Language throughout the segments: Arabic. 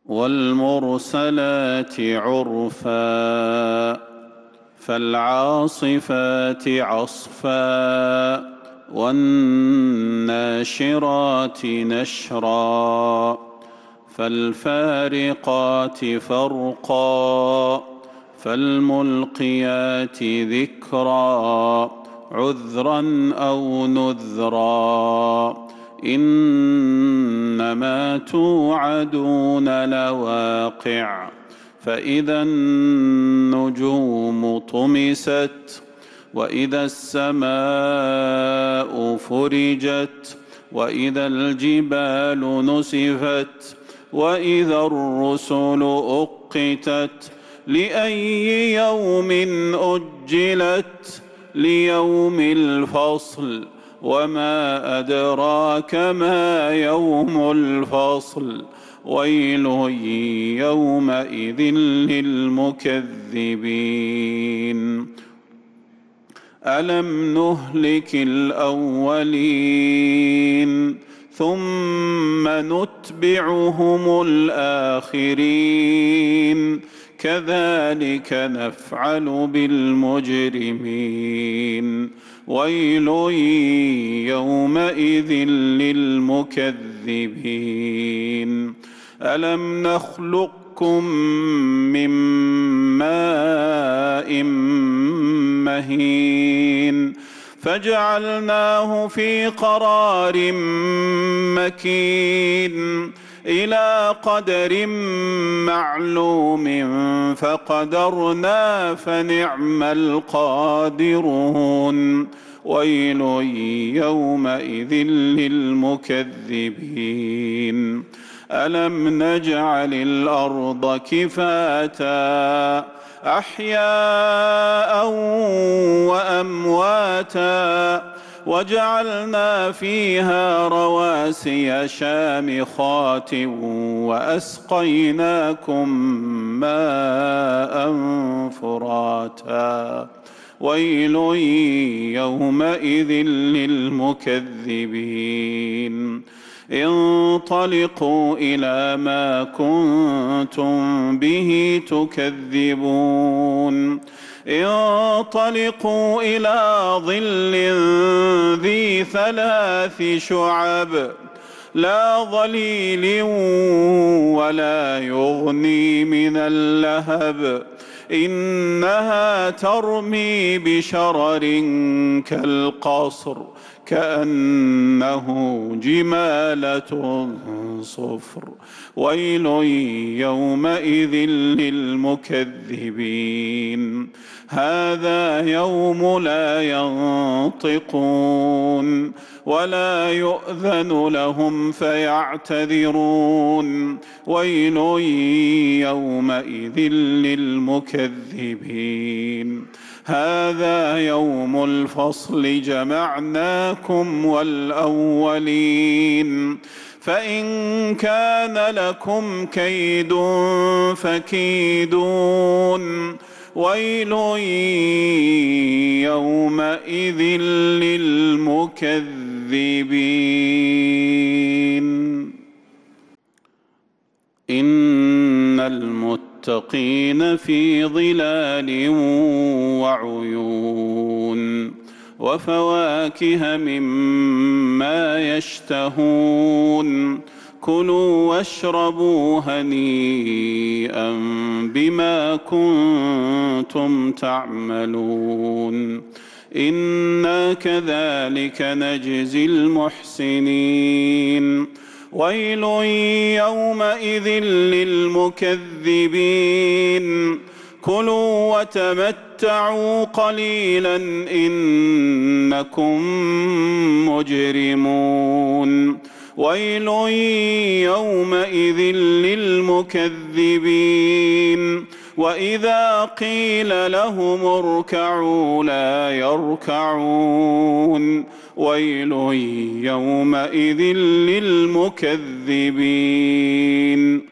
والمرسلات عرفا فالعاصفات عصفا والناشرات نشرا فالفارقات فرقا فالملقيات ذكرا عذرا أو نذرا إنما توعدون لواقع فإذا النجوم طمست وإذا السماء فرجت وإذا الجبال نسفت وإذا الرسل أقتت لأي يوم أجلت ليوم الفصل وما أدراك ما يوم الفصل ويل يومئذ للمكذبين ألم نهلك الأولين ثم نتبعهم الآخرين كذلك نفعل بالمجرمين ويل يومئذ للمكذبين ألم نخلقكم من ماء مهين فجعلناه في قرار مكين إلى قدر معلوم فقدرنا فنعم القادرون ويل يومئذ للمكذبين ألم نجعل الأرض كفاتا أحياء وأمواتا وجعلنا فيها رواسي شامخات وأسقيناكم ماء فراتا ويل يومئذ للمكذبين انطلقوا إلى ما كنتم به تكذبون انطلقوا إلى ظل ذي 3 شعب لا ظليل ولا يغني من اللهب إنها ترمي بشرر كالقصر كأنه جمالة صفر ويل يومئذ للمكذبين هذا يوم لا ينطقون ولا يؤذن لهم فيعتذرون ويل يومئذ للمكذبين هذا يوم الفصل جمعناكم والأولين فإن كان لكم كيد فكيدون ويل يومئذ للمكذبين إن المتقين في ظلال وعيون وفواكه مما يشتهون كلوا واشربوا هنيئا بما كنتم تعملون إنا كذلك نجزي المحسنين ويل يومئذ للمكذبين كلوا وتمتعوا قليلا إنكم مجرمون ويل يومئذ للمكذبين وإذا قيل لهم اركعوا لا يركعون ويل يومئذ للمكذبين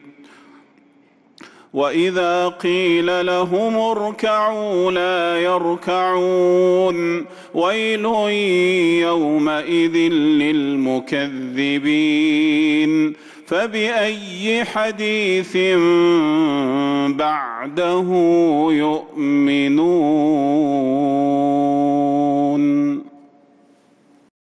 وإذا قيل لهم اركعوا لا يركعون ويل يومئذ للمكذبين فبأي حديث بعده يؤمنون.